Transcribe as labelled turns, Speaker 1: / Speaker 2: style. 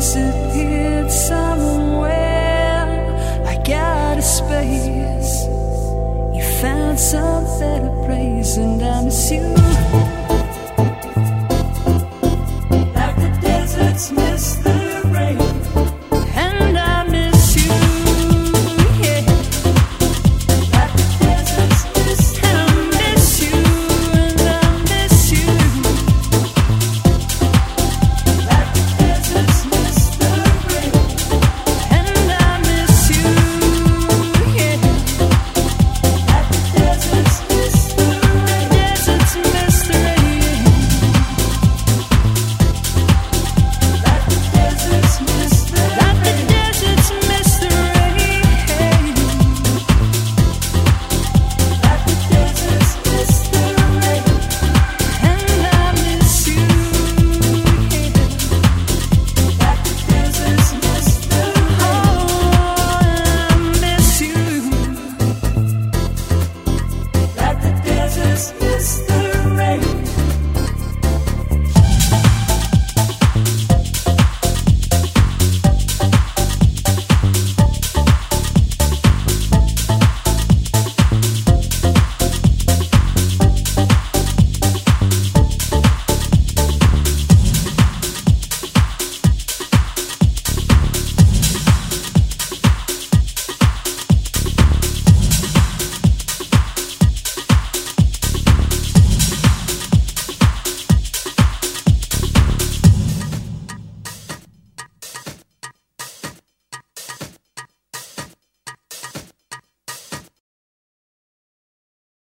Speaker 1: disappeared somewhere like out of space. You found some better place, and I miss you. Like the deserts miss the rain, and I miss you, yeah. Like the deserts miss the rain, and I miss you, and I miss you. Like the deserts miss the rain, and I miss you, yeah. Like the deserts miss the rain, deserts miss the rain. Like the deserts miss the rain, like the deserts miss the rain. Like the deserts miss the rain, and I miss you, yeah. Like the deserts miss the rain, oh, I miss you. Like the deserts miss the